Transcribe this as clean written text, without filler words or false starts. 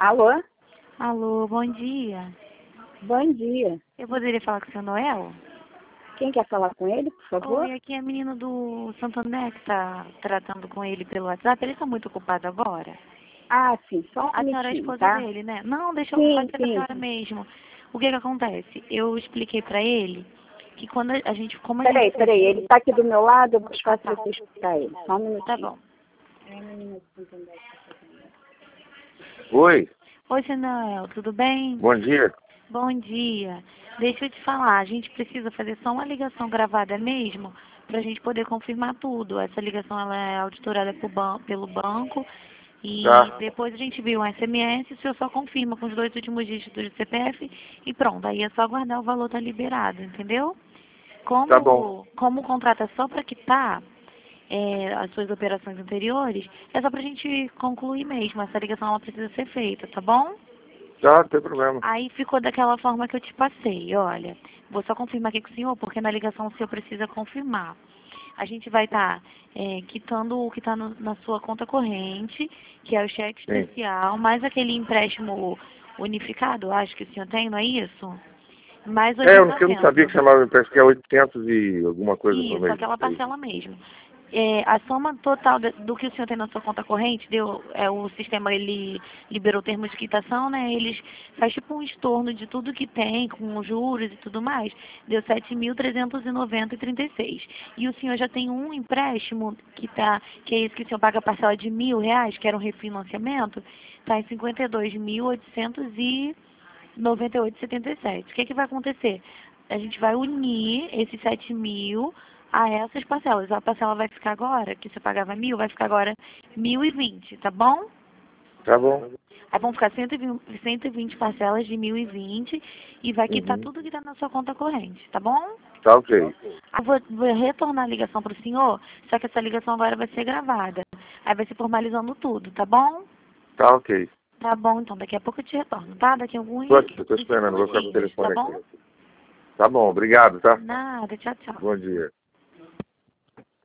Alô? Alô, bom dia. Bom dia. Eu poderia falar com o seu Noel? Quem quer falar com ele, por favor? Oi, aqui é a menina do Santo André que está tratando com ele pelo WhatsApp. Ele está muito ocupado agora. Ah, sim, só um A senhora é a minutinho, esposa tá? dele, né? Não, deixa eu Sim, fazer com a sim. senhora mesmo. O que que acontece? Eu expliquei pra ele que quando a gente, como a gente... Peraí, ele tá aqui do meu lado, eu vou te fazer tá. você escutar ele. Só um Tá minutinho. bom. Oi, Oi, seu Noel, tudo bem? bom dia. Bom dia. Deixa eu te falar, a gente precisa fazer só uma ligação gravada mesmo, para a gente poder confirmar tudo. Essa ligação ela é auditorada pelo banco e Tá, depois a gente viu um SMS, o senhor só confirma com os 2 últimos dígitos do CPF e pronto, aí é só aguardar o valor tá liberado, entendeu? tá bom. Como o contrato é só para quitar as suas operações anteriores, é só para a gente concluir mesmo. Essa ligação ela precisa ser feita, tá bom? Tá, não tem problema. Aí ficou daquela forma que eu te passei, olha. Vou só confirmar aqui com o senhor, porque na ligação o senhor precisa confirmar. A gente vai estar quitando o que está na sua conta corrente, que é o cheque Sim. especial, mais aquele empréstimo unificado, acho que o senhor tem, não é isso? Mais Eu não sabia 80%. que chamava, parece que é 800 e alguma coisa por Isso, mês. aquela parcela mesmo. A soma total do que o senhor tem na sua conta corrente, o sistema ele liberou termos de quitação, né? Eles faz tipo um estorno de tudo que tem, com os juros e tudo mais, deu 7.390,36. E o senhor já tem um empréstimo que é esse que o senhor paga a parcela de R$ 1.000, que era um refinanciamento, está em 52.898,77. O que vai acontecer? A gente vai unir esses 7.000 a essas parcelas. A parcela vai ficar agora, que você pagava 1.000, vai ficar agora 1.020, tá bom? Tá bom. Aí vão ficar 120 parcelas de 1.020 e vai quitar Uhum. tudo que está na sua conta corrente, tá bom? Tá ok. Aí vou retornar a ligação para o senhor, só que essa ligação agora vai ser gravada. Aí vai ser formalizando tudo, tá bom? Tá ok. Tá bom, então daqui a pouco eu te retorno, tá? Daqui a alguns Tô aqui, tô esperando, vou ficar com o minutinhos, tá telefone bom? aqui. Tá bom, obrigado, tá? Nada, tchau, tchau. Bom dia.